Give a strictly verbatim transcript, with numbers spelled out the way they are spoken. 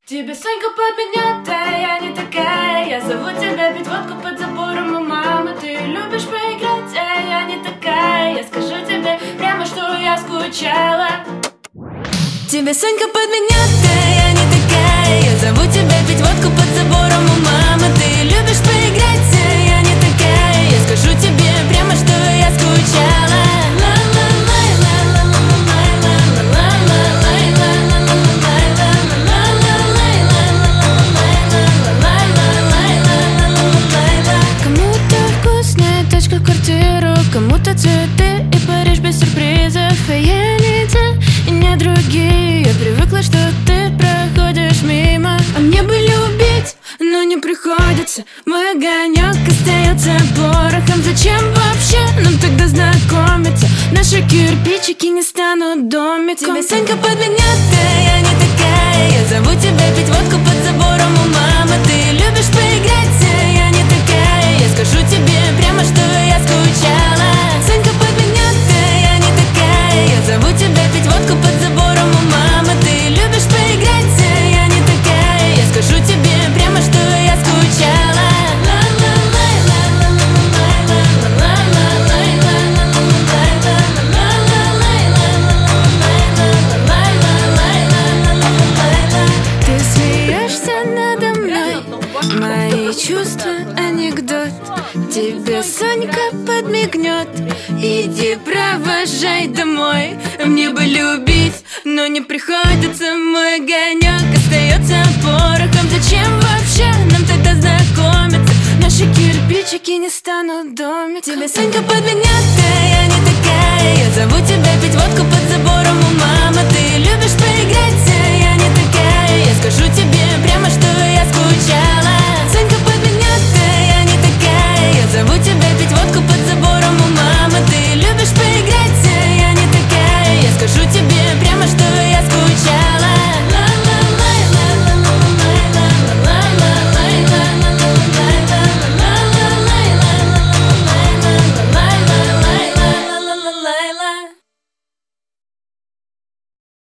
Тебе Сонька подменет, а я не такая. Я зову тебя пить водку под забором у мамы. Ты любишь поиграть, а я не такая. Я скажу тебе прямо, что я скучала. Тебе Сонька подменет, а я не такая. Я зову тебя пить водку под забором у мамы. Ты любишь поиграть, а я не такая. Я скажу тебе прямо, что я скучала. Квартиру, кому-то цветы и Париж без сюрпризов. А я не та и не другие. Я привыкла, что ты проходишь мимо. А мне бы любить, но не приходится. Мой огонек остается порохом. Зачем вообще нам тогда знакомиться? Наши кирпичики не станут домиком. Тебе Сонька подменет, а я не такая. Я зову тебя пить водку под забором у мамы. Ты любишь поиграть, а я не такая. Я скажу тебе прямо, что я скучала. Сонька подменет, а я не такая. Я зову тебя пить водку под забором у мамы. Ты любишь поиграть, а я не такая. Я скажу тебе прямо, что я скучала. Ты смеешься надо мной, мои чувства анекдот. Тебе Сонька подмигнет, иди провожай домой. Мне бы любить, но не приходится. Мой огонек остается порохом. Зачем вообще нам тогда знакомиться? Наши кирпичики не станут домиком. Тебе Сонька подменет, а я не такая. Я зову тебя пить водку под забором.